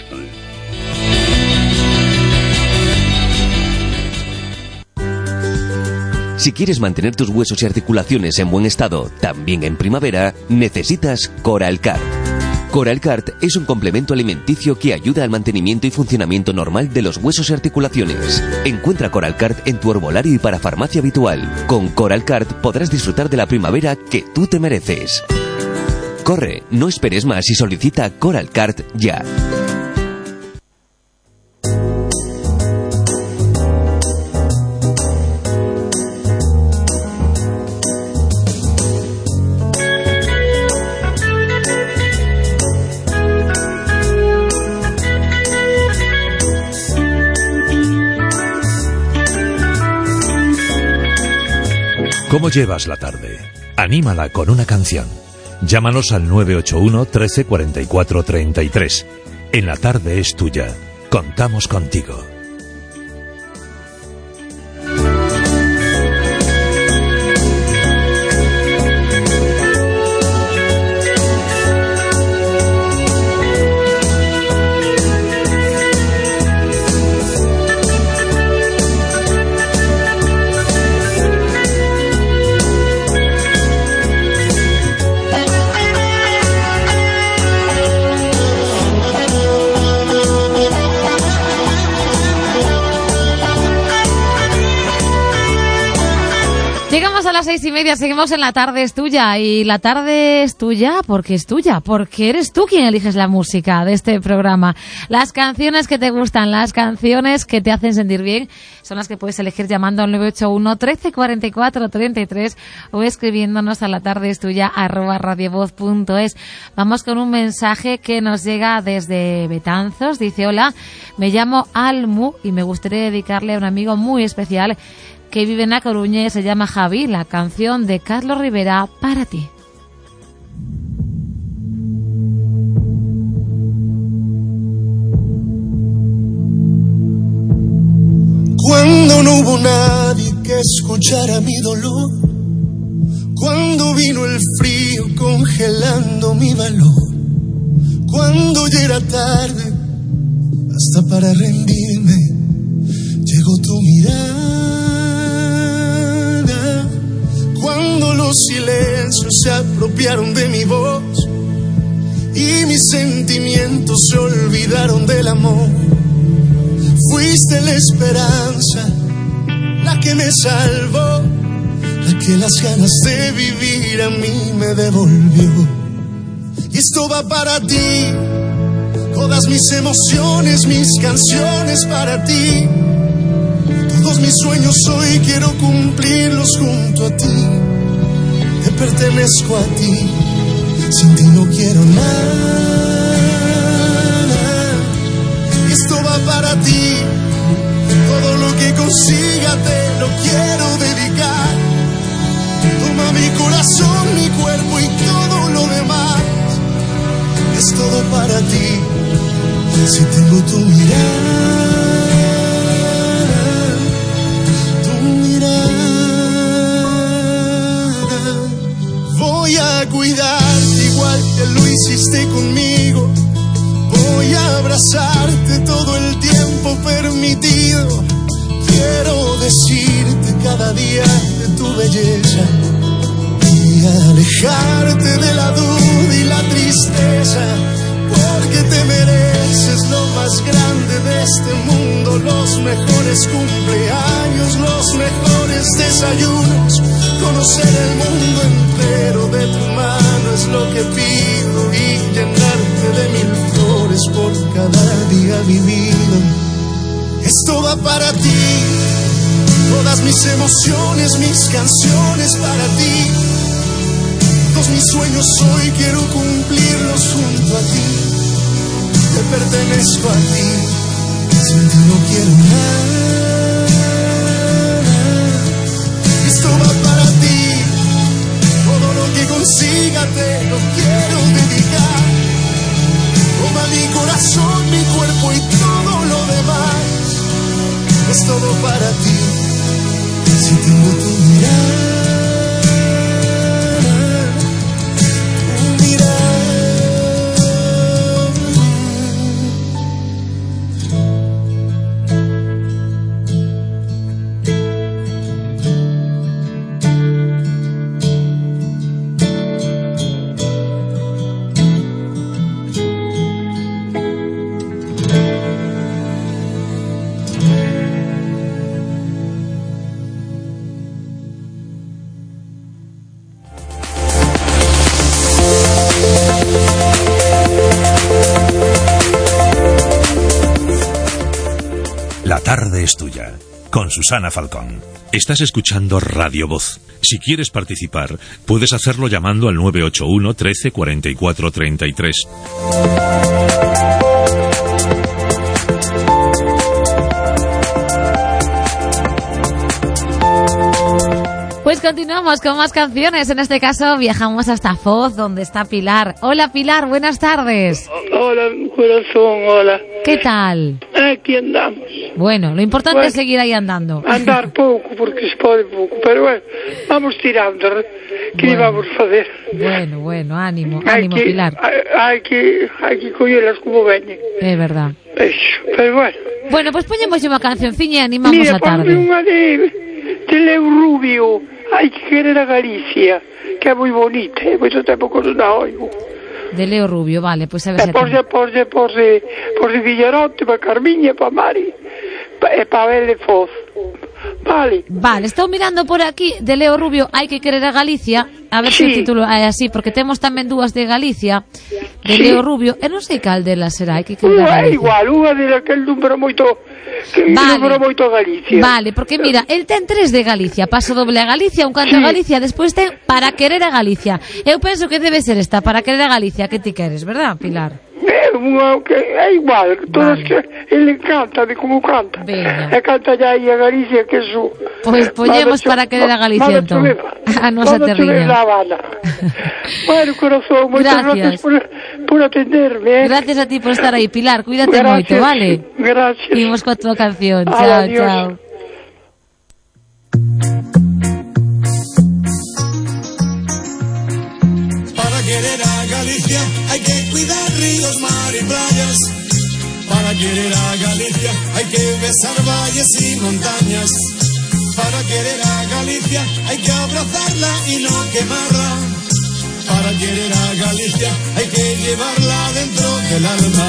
Si quieres mantener tus huesos y articulaciones en buen estado, también en primavera, necesitas Coralcart. Coralcart es un complemento alimenticio que ayuda al mantenimiento y funcionamiento normal de los huesos y articulaciones. Encuentra Coralcart en tu herbolario y para farmacia habitual. Con Coralcart podrás disfrutar de la primavera que tú te mereces. Corre, no esperes más y solicita Coralcart ya. ¿Cómo llevas la tarde? Anímala con una canción. Llámanos al 981 13 44 33. En la tarde es tuya. Contamos contigo. Llegamos a las 6:30, seguimos en La Tarde es Tuya. Y la tarde es tuya, porque eres tú quien eliges la música de este programa. Las canciones que te gustan, las canciones que te hacen sentir bien, son las que puedes elegir llamando al 981 13 44 33 o escribiéndonos a latardeestuya@radiovoz.es. Vamos con un mensaje que nos llega desde Betanzos. Dice: hola, me llamo Almu y me gustaría dedicarle a un amigo muy especial que vive en La Coruña y se llama Javi, la canción de Carlos Rivera, Para ti. Cuando no hubo nadie que escuchara mi dolor, cuando vino el frío congelando mi valor, cuando ya era tarde hasta para rendirme, llegó tu mirada. Cuando los silencios se apropiaron de mi voz y mis sentimientos se olvidaron del amor, fuiste la esperanza, la que me salvó, la que las ganas de vivir a mí me devolvió. Y esto va para ti, todas mis emociones, mis canciones para ti. Todos mis sueños hoy quiero cumplirlos junto a ti. Te pertenezco a ti, sin ti no quiero nada. Esto va para ti, todo lo que consiga te lo quiero dedicar. Toma mi corazón, mi cuerpo y todo lo demás. Es todo para ti, si tengo tu mirada. Voy a cuidarte igual que lo hiciste conmigo. Voy a abrazarte todo el tiempo permitido. Quiero decirte cada día de tu belleza y alejarte de la duda y la tristeza, porque te mereces lo más grande de este mundo, los mejores cumpleaños, los mejores desayunos. Conocer el mundo entero de tu mano es lo que pido, y llenarte de 1000 flores por cada día vivido. Esto va para ti, todas mis emociones, mis canciones para ti. Todos mis sueños hoy quiero cumplirlos junto a ti. Te pertenezco a ti, sin ti no quiero nada. Esto va para ti, todo lo que consiga te lo quiero. es todo para ti. Si tengo tu mirada, La tarde es tuya, con Susana Falcón. Estás escuchando Radio Voz. Si quieres participar, puedes hacerlo llamando al 981 13 44 33. Pues continuamos con más canciones. En este caso viajamos hasta Foz, donde está Pilar. Hola Pilar, buenas tardes. Hola, corazón, hola. ¿Qué tal? Aquí andamos. Bueno, lo importante es seguir ahí andando. Andar pouco, porque se pode pouco, pero bueno, vamos tirando. Que vamos a hacer? Bueno, ánimo, Pilar. Hai que collelas como veñen. É verdad. Eso, pero bueno. Bueno, pues poñemos unha cancionciña e animamos a tarde. Mira, unha de Leo Rubio, Hai que querer a Galicia, que é moi bonita, moito tempo que non a oigo. De Leo Rubio, vale, pois a ver se... Por de Villarote, para Carmiña, para Mari, e para Abel de Foz. Vale. Vale, estou mirando por aquí de Leo Rubio, Hai que querer a Galicia, a ver se o título é así, porque temos tamén dúas de Galicia, de Leo Rubio, e non sei cal delas será, Hai que querer a Galicia. É igual, unha de aquel número moito... número moito a Galicia. Vale, porque mira, el ten 3 de Galicia, paso doble a Galicia, un canto a Galicia, despois ten Para querer a Galicia. Eu penso que debe ser esta, Para querer a Galicia, que ti queres, verdad, Pilar? É igual, todas que ele canta de como canta. E canta ya aí a Galicia, que eso. Pois poñemos Para querer a Galicia, entón. A nosa terriña. Bueno, corazón, moitas gracias por atenderme. Gracias a ti por estar aí, Pilar, cuídate moito, vale? Gracias. Imos coa tua canción. Chao, chao. Para querer a Galicia hay que cuidar ríos, mar y playas. Para querer a Galicia hay que besar valles y montañas. Para querer a Galicia hay que abrazarla y no quemarla. Para querer a Galicia hay que llevarla dentro del alma.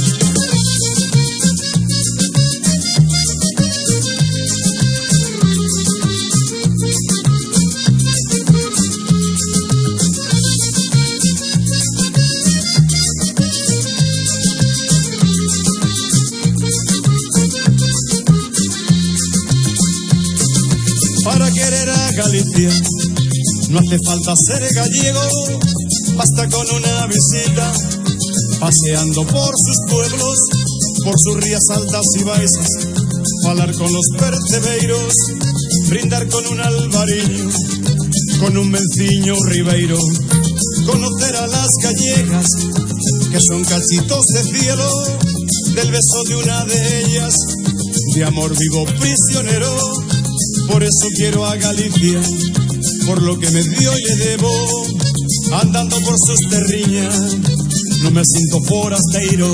Para querer a Galicia no hace falta ser gallego, basta con una visita, paseando por sus pueblos, por sus rías altas y baixas, falar con los percebeiros, brindar con un albariño, con un menciño ribeiro, conocer a las gallegas, que son cachitos de cielo, del beso de una de ellas, de amor vivo prisionero. Por eso quiero a Galicia, por lo que me dio y le debo, andando por sus terriñas, no me siento forasteiro.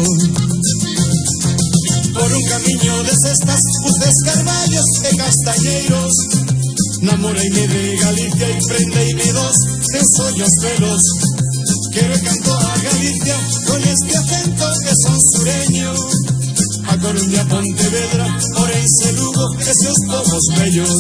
Por un camiño de cestas, buces, carballos e castañeiros, namoreime de Galicia y prendeime dos desollos velos. Quiero e canto a Galicia con este acento que son sureño, a Coruña, Pontevedra, Ourense, Lugo, esos povos bellos.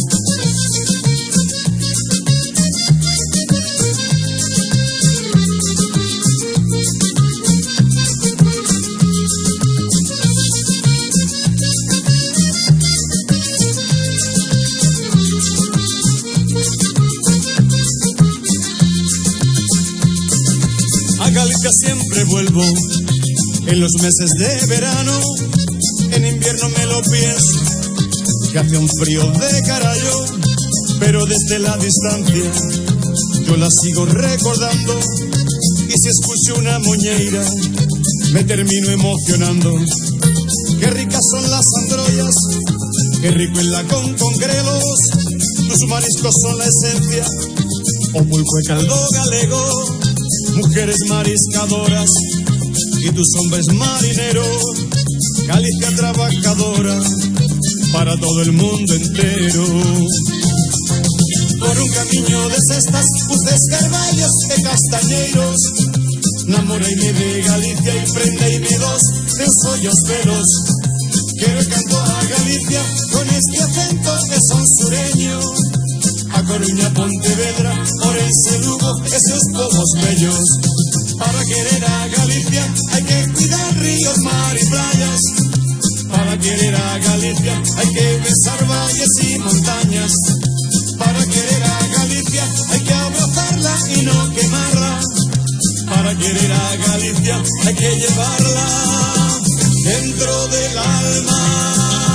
A Galicia siempre vuelvo en los meses de verano, en invierno me lo pienso, que hace un frío de carallo, pero desde la distancia yo la sigo recordando, y si escucho una moñeira me termino emocionando. Qué ricas son las androias Qué rico el lacón con grelos, tus mariscos son la esencia. O pulpo de caldo galego, mujeres mariscadoras y tus hombres marineros. Galicia trabajadora para todo el mundo entero. Por un camino de cestas, buces, carballos e castañeiros, namoreime de Galicia y prendeime dos teus ollos velos. Quero canto a Galicia con este acento que son sureño. A Coruña, Pontevedra, Orense, Lugo, esos povos bellos. Para querer a Galicia hay que cuidar ríos, mar y playas. Para querer a Galicia hay que besar valles y montañas. Para querer a Galicia hay que abrazarla y no quemarla. Para querer a Galicia hay que llevarla dentro del alma.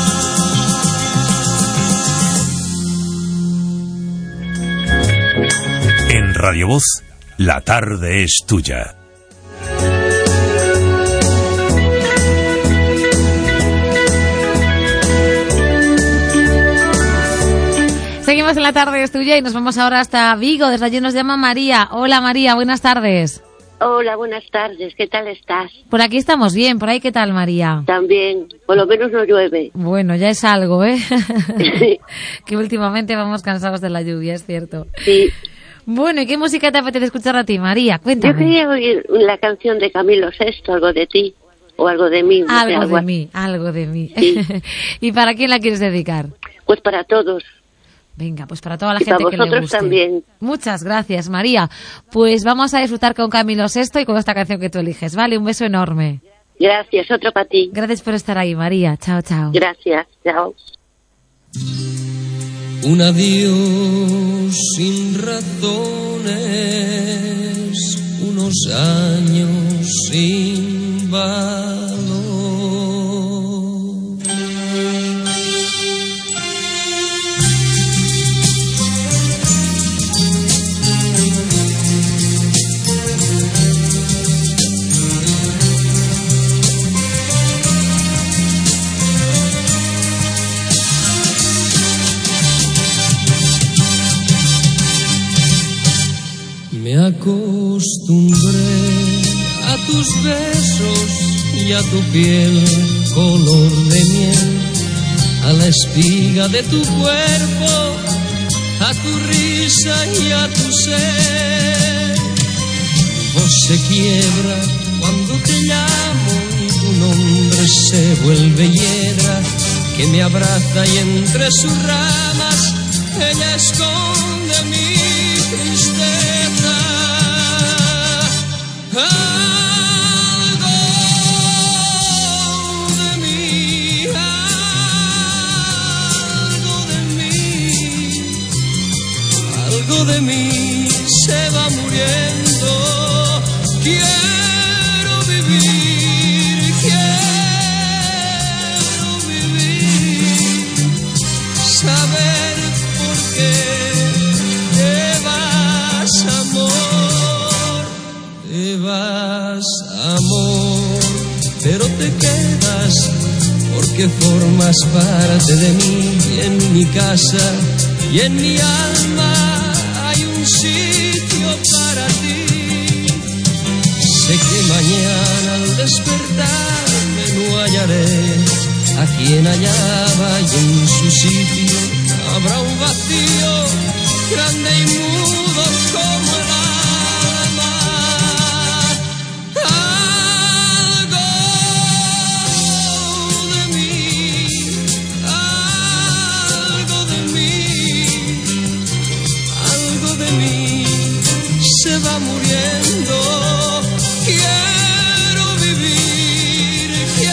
En Radio Voz, la tarde es tuya. Seguimos en la tarde es tuya y nos vamos ahora hasta Vigo. Desde allí nos llama María. Hola María, buenas tardes. Hola, buenas tardes. ¿Qué tal estás? Por aquí estamos bien. ¿Por ahí qué tal, María? También. Por lo menos no llueve. Bueno, ya es algo, ¿eh? Sí. Que últimamente vamos cansados de la lluvia, es cierto. Sí. Bueno, ¿y qué música te apetece escuchar a ti, María? Cuéntame. Yo quería oír la canción de Camilo VI, algo de ti o algo de mí. Algo de mí. Sí. ¿Y para quién la quieres dedicar? Pues para todos. Venga, pues para toda la y gente para que le guste. vosotros también. Muchas gracias, María. Pues vamos a disfrutar con Camilo VI y con esta canción que tú eliges, ¿vale? Un beso enorme. Gracias, otro para ti. Gracias por estar ahí, María. Chao, chao. Gracias, chao. Un adiós sin razones, unos años sin valor. Me acostumbré a tus besos y a tu piel color de miel, a la espiga de tu cuerpo, a tu risa y a tu ser. Mi voz se quiebra cuando te llamo y tu nombre se vuelve hiedra que me abraza y entre sus ramas ella esconde mi tristeza. Algo de mí, algo de mí se va muriendo. Quiero vivir, saber por qué te vas, amor, pero te quedas porque formas parte de mí. Y en mi casa y en mi alma hay un sitio para ti. Sé que mañana al despertarme no hallaré a quien hallaba y en su sitio habrá un vacío grande y mudo como el alma. Algo de mí se va muriendo. Quiero vivir,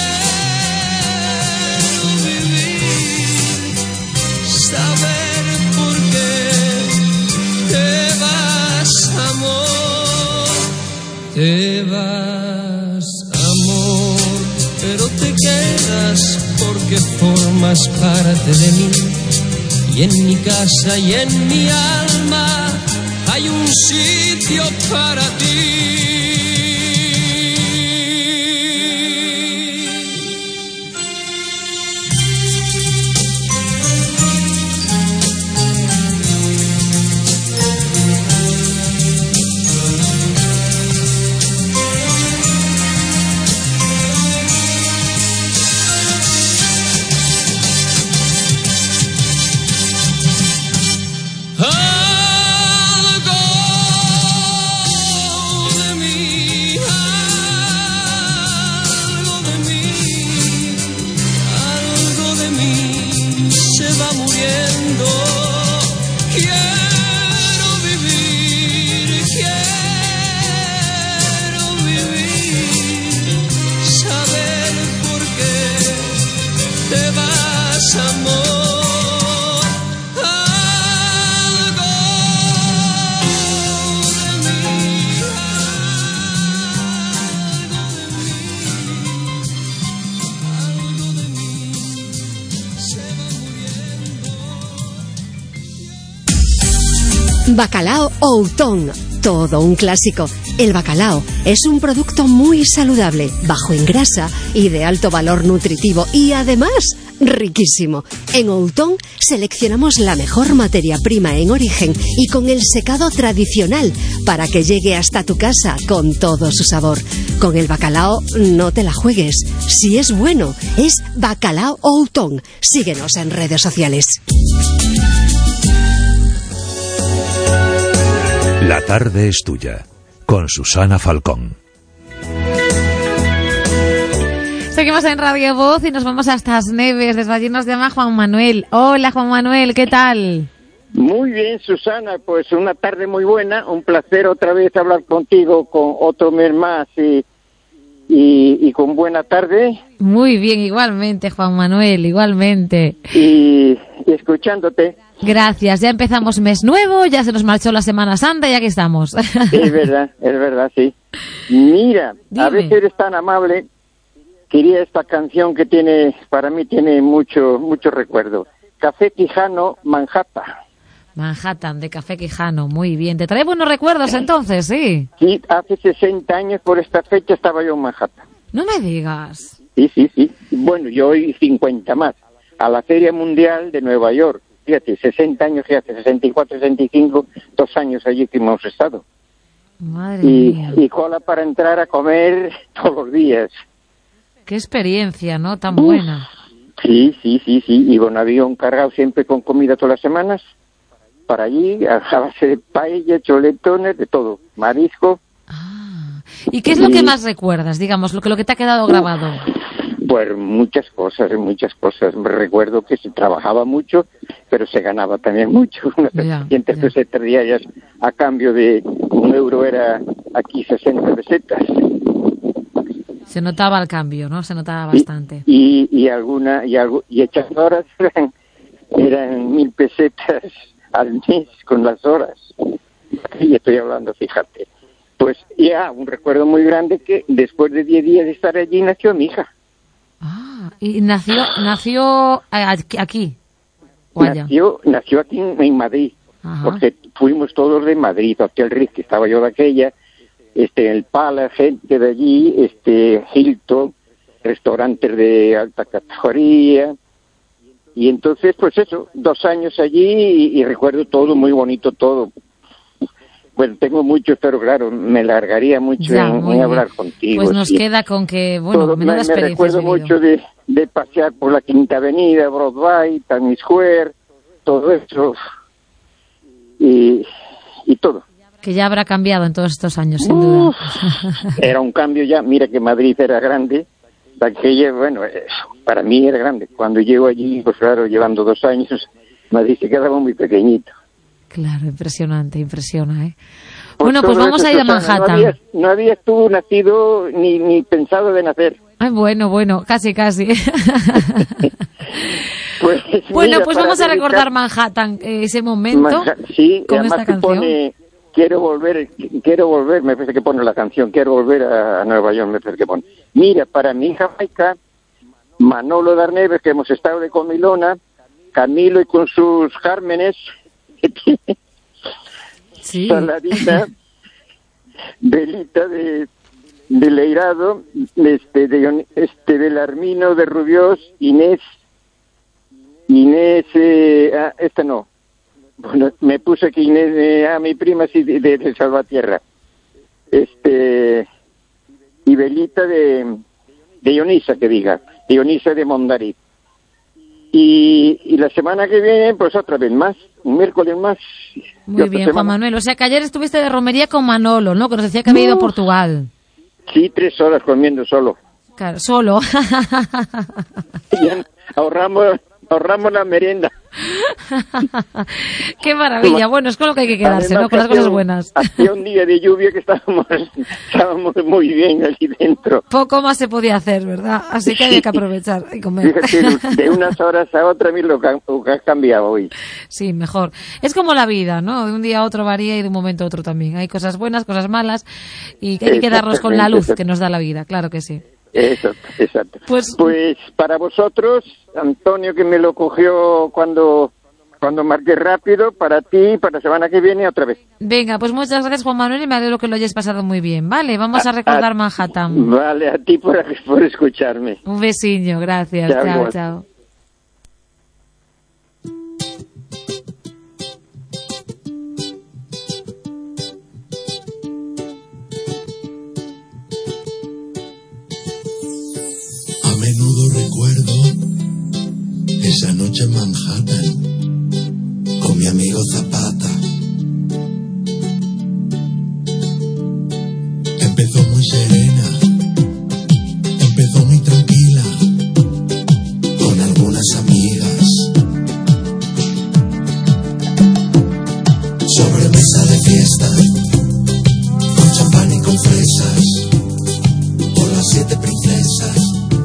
saber por qué te vas, amor, te vas, amor, pero te quedas porque formas parte de mí. Y en mi casa y en mi alma hay un sitio para ti. Bacalao Outón, todo un clásico. El bacalao es un producto muy saludable, bajo en grasa y de alto valor nutritivo y además riquísimo. En Outón seleccionamos la mejor materia prima en origen y con el secado tradicional para que llegue hasta tu casa con todo su sabor. Con el bacalao no te la juegues. Si es bueno, es Bacalao Outón. Síguenos en redes sociales. La tarde es tuya, con Susana Falcón. Seguimos en Radio Voz y nos vamos hasta As Neves. Desde allí nos llama Juan Manuel. Hola, Juan Manuel, ¿qué tal? Muy bien, Susana, pues una tarde muy buena. Un placer otra vez hablar contigo con otro mes más y con buena tarde. Muy bien, igualmente, Juan Manuel, igualmente. Y escuchándote. Gracias, ya empezamos mes nuevo, ya se nos marchó la Semana Santa y aquí estamos. Es verdad, sí. Mira, dime. A veces eres tan amable, quería esta canción que para mí tiene mucho recuerdo. Café Quijano, Manhattan, de Café Quijano, muy bien. ¿Te trae buenos recuerdos entonces, sí? Sí, hace 60 años por esta fecha estaba yo en Manhattan. No me digas. Sí. Bueno, yo hoy 50 más, a la Feria Mundial de Nueva York. Fíjate, 60 años que hace, 64, 65, 2 años allí que hemos estado. Madre mía. Y cola para entrar a comer todos los días. Qué experiencia, ¿no? Tan buena. Sí. Y con avión cargado siempre con comida todas las semanas. Para allí, a base de paella, choletones, de todo. Marisco. ¿Y qué es lo que más recuerdas, digamos, lo que te ha quedado grabado? Pues muchas cosas. Me recuerdo que se trabajaba mucho, pero se ganaba también mucho. Unas 300 pesetas diarias a cambio de €1 era aquí 60 pesetas. Se notaba el cambio, ¿no? Se notaba bastante. Y echando horas eran 1.000 pesetas al mes con las horas. Y estoy hablando, fíjate. Pues ya, un recuerdo muy grande que después de 10 días de estar allí nació mi hija. ¿Y nació aquí? ¿O allá? Nació aquí en Madrid. Ajá. Porque fuimos todos de Madrid, Hotel Ritz, que estaba yo de aquella, el Pala, gente de allí, Hilton, restaurantes de alta categoría. Y entonces, pues eso, 2 años allí y recuerdo todo, muy bonito todo. Bueno, tengo mucho, pero claro, me largaría mucho en hablar contigo. Pues nos queda con que, bueno, me recuerdo mucho de pasear por la Quinta Avenida, Broadway, Times Square, todo eso y todo. Que ya habrá cambiado en todos estos años, sin duda. Era un cambio ya, mira que Madrid era grande, aquella, bueno, para mí era grande. Cuando llego allí, pues claro, llevando 2 años, Madrid se quedaba muy pequeñito. Claro, impresiona, ¿eh? Bueno, pues vamos a ir a Manhattan. No habías tú nacido ni pensado de nacer. Ay, bueno, casi. Pues, bueno, pues vamos a recordar Manhattan, ese momento, con esta canción. Pone, quiero volver, me parece que pone la canción, quiero volver a Nueva York, me parece que pone. Mira, para mi hija Maica, Manolo Darneves, que hemos estado de comilona, Camilo y con sus gérmenes, sí. Saladita, Belita de Leirado, Belarmino de Rubiós, Inés, no. Bueno, me puse aquí Inés, mi prima sí de Salvatierra. Y Belita de Dionisa, Dionisa de Mondariz. Y la semana que viene, pues otra vez más, un miércoles más. Muy bien, Juan Manuel. O sea, que ayer estuviste de romería con Manolo, ¿no? Que nos decía que había ido a Portugal. Sí, 3 horas comiendo solo. Claro, solo. Y ahorramos la merienda. Qué maravilla. Bueno, es con lo que hay que quedarse, además, ¿no? Con las cosas buenas. Hacía un día de lluvia que estábamos muy bien allí dentro. Poco más se podía hacer, ¿verdad? Así que hay que aprovechar y comer. Fíjate, de unas horas a otras, mira lo que has cambiado hoy. Sí, mejor. Es como la vida, ¿no? De un día a otro varía y de un momento a otro también. Hay cosas buenas, cosas malas y hay que quedarnos con la luz que nos da la vida, claro que sí. Exacto. Pues para vosotros, Antonio, que me lo cogió cuando cuando marques rápido, para ti y para la semana que viene otra vez. Venga, pues muchas gracias, Juan Manuel, y me alegro que lo hayas pasado muy bien. Vale, vamos a recordar Manhattan. Vale, a ti por escucharme. Un besiño, gracias. Chao, chao. A menudo recuerdo esa noche en Manhattan con mi amigo Zapata. Empezó muy serena, empezó muy tranquila, con algunas amigas. Sobremesa de fiesta, con champán y con fresas, por las 7 princesas.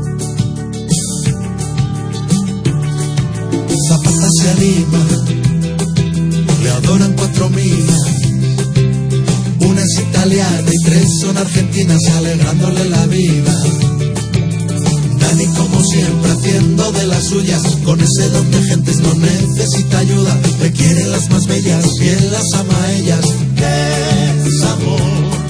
Zapata se anima, le adoran 4 minas, una es italiana y 3 son argentinas, alegrándole la vida. Dani como siempre haciendo de las suyas, con ese don de gentes no necesita ayuda, le quieren las más bellas y él las ama a ellas. Es amor.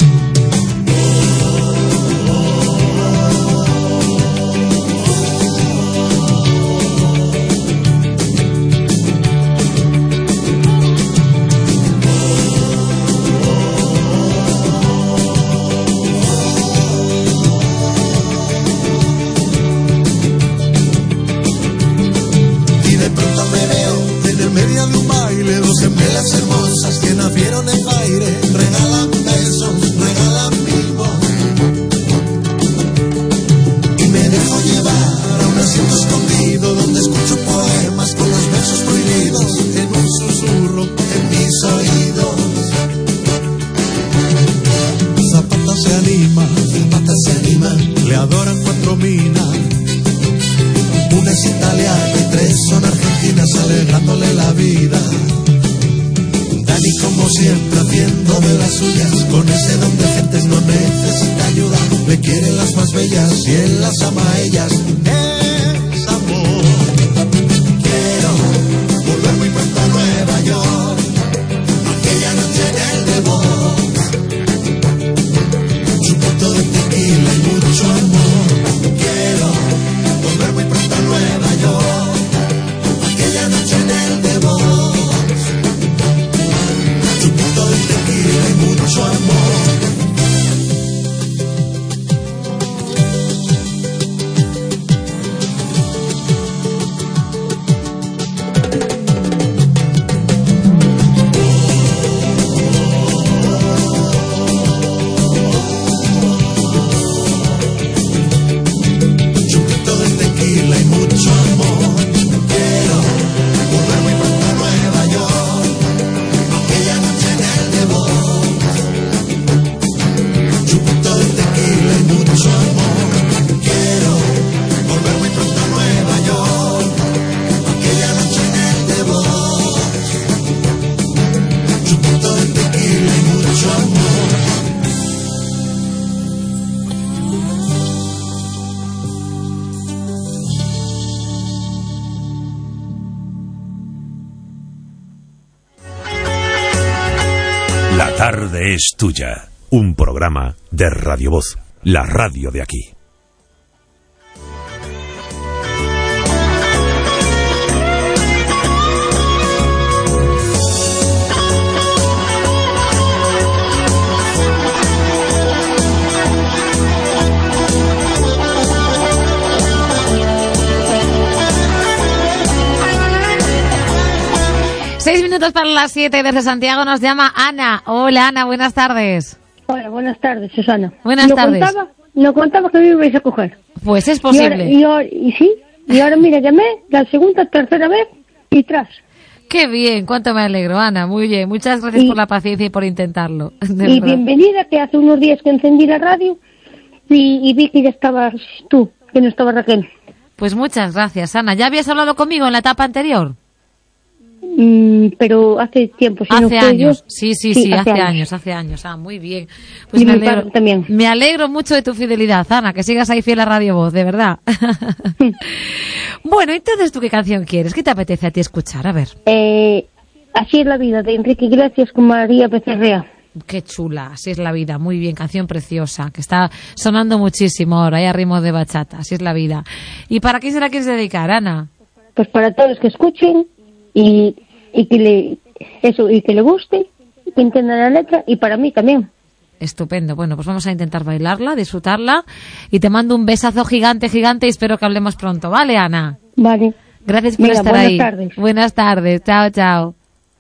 Gemelas hermosas que nacieron en aire, regalan besos, regalan mimos. Y me dejo llevar a un asiento escondido donde escucho poemas con los versos prohibidos en un susurro en mis oídos. Zapata se anima, le adoran 4 minas, una es italiana y 3 son argentinas, alegrándole la vida. Dani como siempre haciendo de las suyas, con ese don de gentes no necesita ayuda, le quieren las más bellas y él las ama a ellas. Es amor. Quiero volver muy pronto a Nueva York, aquella noche en el The Box, chupito de tequila y mucho amor. Quiero volver muy pronto a Nueva York, aquella noche en el The Box, chupito de tequila y mucho amor. Chupito de tequila y mucho amor. Quiero volver muy pronto a Nueva York, aquella noche en el The Box, chupito de tequila y mucho amor. Quiero volver muy pronto a Nueva York, aquella noche en el The Box, chupito de tequila y mucho amor. La tarde es tuya. Un programa de Radio Voz, la radio de aquí. Para las 7 desde Santiago nos llama Ana. Hola Ana, buenas tardes. Hola, buenas tardes, Susana. Buenas tardes. No contaba que me ibais a coger. Pues es posible. Y ahora mira, llamé la segunda, tercera vez y tras. Qué bien, cuánto me alegro, Ana. Muy bien, muchas gracias por la paciencia y por intentarlo. Y bienvenida, que hace unos días que encendí la radio y vi que ya estabas tú, que no estaba Raquel. Pues muchas gracias, Ana. ¿Ya habías hablado conmigo en la etapa anterior? pero hace tiempo. Si hace no años, sí, hace años. Ah, muy bien. Pues me alegro mucho de tu fidelidad, Ana, que sigas ahí fiel a Radio Voz, de verdad. Bueno, entonces, ¿tú qué canción quieres? ¿Qué te apetece a ti escuchar? A ver. Así es la vida, de Enrique Iglesias con María Becerra. Qué chula, Así es la vida, muy bien, canción preciosa, que está sonando muchísimo ahora, hay a ritmo de bachata, Así es la vida. ¿Y para quién se la quieres dedicar, Ana? Pues para todos los que escuchen y que le guste, que entiendan la letra, y para mí también. Estupendo, bueno, pues vamos a intentar bailarla, disfrutarla, y te mando un besazo gigante y espero que hablemos pronto, ¿vale, Ana? Vale. Gracias por estar ahí. Buenas tardes, chao.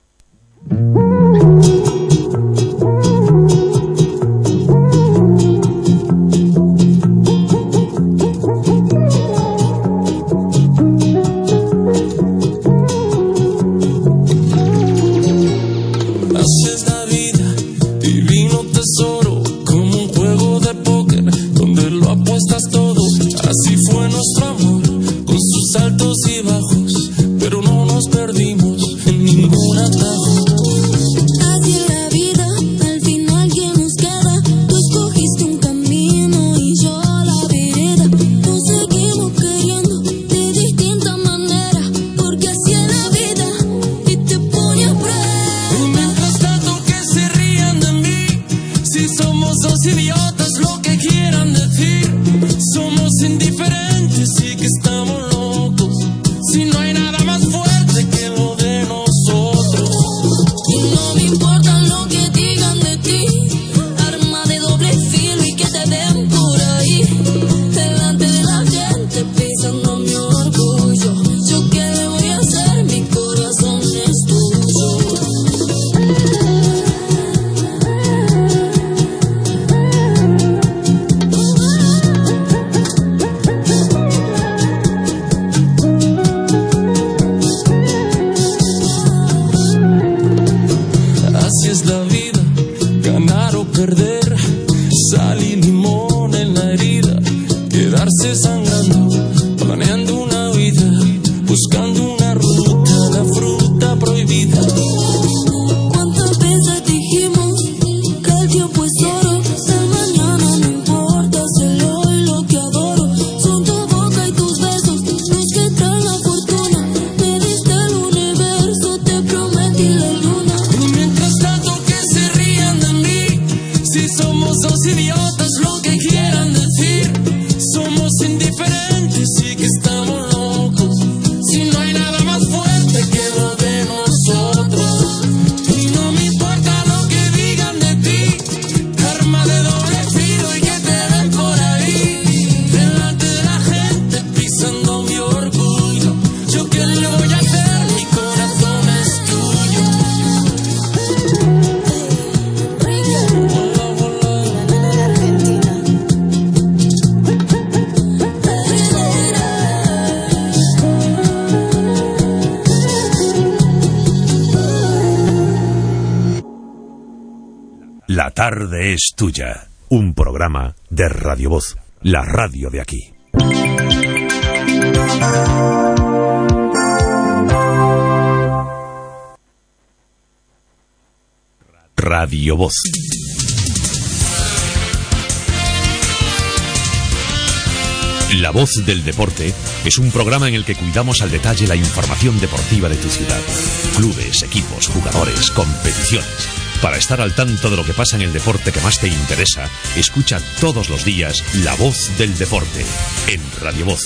Así fue nuestro amor, con sus altos y bajos, pero no nos perdimos en ningún atajo. Así es la vida, al final ¿quién nos queda? Tú escogiste un camino y yo la vereda. Nos seguimos queriendo de distinta manera, porque así es la vida y te pone a prueba. Y mientras tanto que se rían de mí, si somos dos idiotas, lo que quieran decir. Somos indiferentes y que estamos locos. Si no hay nada más fuerte que lo de nosotros. Y no me importa lo que digan de ti, arma de doble filo y que te den por ahí, delante de la gente pisando mi orgullo. Yo qué le voy a hacer, mi corazón es tuyo. Perder sal y limón en la herida, quedarse sangrando, planeando una vida, buscando una ruta, la fruta prohibida. ¿Cuántas veces dijimos que el tiempo es oro? El mañana no importa, es el hoy lo que adoro. Son tu boca y tus besos los que traen la fortuna. Me diste el universo, te prometí la luna. Y mientras tanto que se rían de mí, si somos dos idiotas, lo que quieran decir. Somos indiferentes y que estamos locos. Si no hay nada más fuerte que lo de nosotros. Y no me importa lo que digan de ti, arma de doble filo y que te den por ahí, delante de la gente pisando mi orgullo. Yo qué le voy a hacer, mi corazón es tuyo. La tarde es tuya. Un programa de Radio Voz, la radio de aquí. Radio Voz. La Voz del Deporte es un programa en el que cuidamos al detalle la información deportiva de tu ciudad. Clubes, equipos, jugadores, competiciones. Para estar al tanto de lo que pasa en el deporte que más te interesa, escucha todos los días La Voz del Deporte en Radio Voz.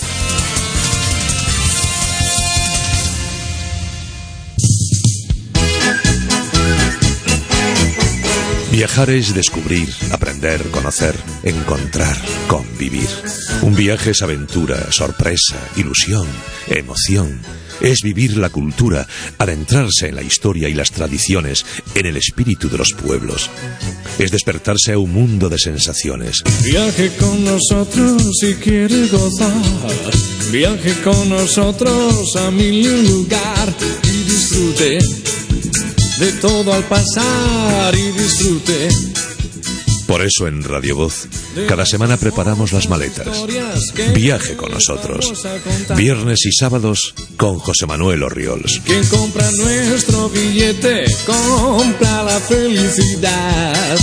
Viajar es descubrir, aprender, conocer, encontrar, convivir. Un viaje es aventura, sorpresa, ilusión, emoción. Es vivir la cultura, adentrarse en la historia y las tradiciones, en el espíritu de los pueblos. Es despertarse a un mundo de sensaciones. Viaje con nosotros si quiere gozar. Viaje con nosotros a mil lugar y disfrute de todo al pasar y disfrute Por eso en Radio Voz, cada semana preparamos las maletas. Viaje con nosotros. Viernes y sábados con José Manuel Orriols. Quien compra nuestro billete, compra la felicidad.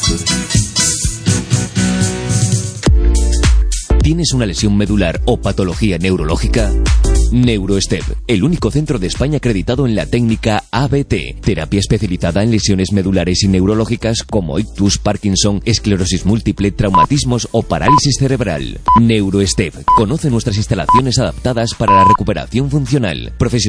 ¿Tienes una lesión medular o patología neurológica? NeuroStep, el único centro de España acreditado en la técnica ABT, terapia especializada en lesiones medulares y neurológicas como ictus, Parkinson, esclerosis múltiple, traumatismos o parálisis cerebral. NeuroStep, conoce nuestras instalaciones adaptadas para la recuperación funcional.